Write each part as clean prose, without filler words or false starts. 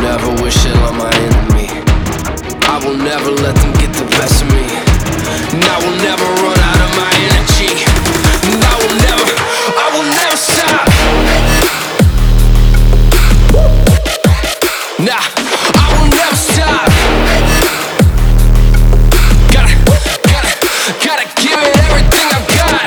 never wish ill on my enemy. I will never let them get the best of me. And I will never run out of my energy. And I will never stop. Nah, I will never stop. Gotta give it everything I've got.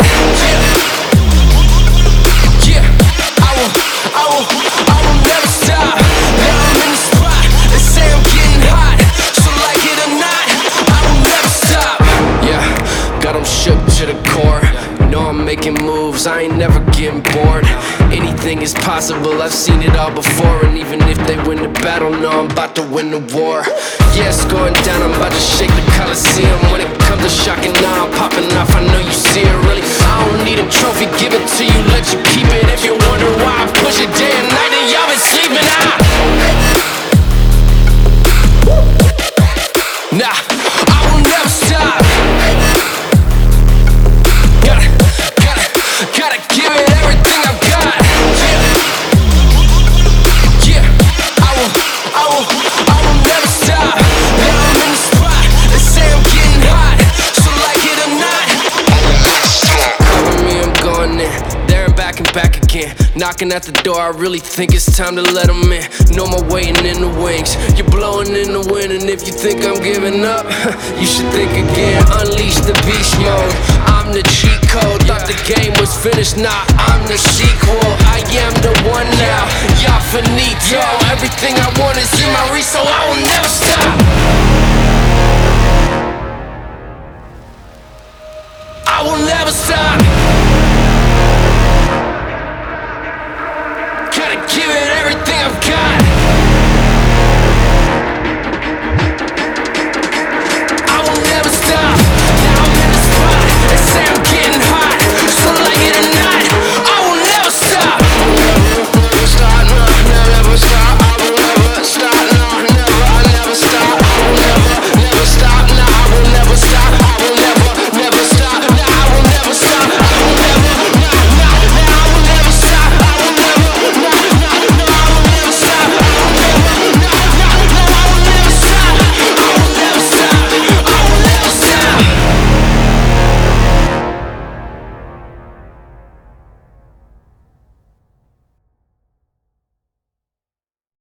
Yeah, I will never stop. Now I'm in the spot. They say I'm getting hot, so like it or not, I will never stop. Yeah, got 'em shook to the core. Know I'm making moves, I ain't never getting bored. Anything is possible, I've seen it all before. And even if they win the battle, know I'm about to win the war. Yeah, it's going down, I'm about to shake the Coliseum. When it comes to shocking, now I'm popping off, I know you see it. Really, I don't need a trophy, give it to you, let you keep it. If you wonder why I push it day and night, then y'all been sleeping. Nah, I will never stop. Gotta give it everything I've got. Yeah, I will never stop. Now I'm in the spot. They say I'm getting hot, so like it or not, cover me, I'm going in. There and back again. Knocking at the door, I really think it's time to let them in. No more waiting in the wings. You're blowing in the wind, and if you think I'm giving up, you should think again. Unleash the beast mode. I'm the cheat code. Thought the game was finished, nah, I'm the sequel. I am the one now. Y'all finito. Everything I want is in my reach, so I will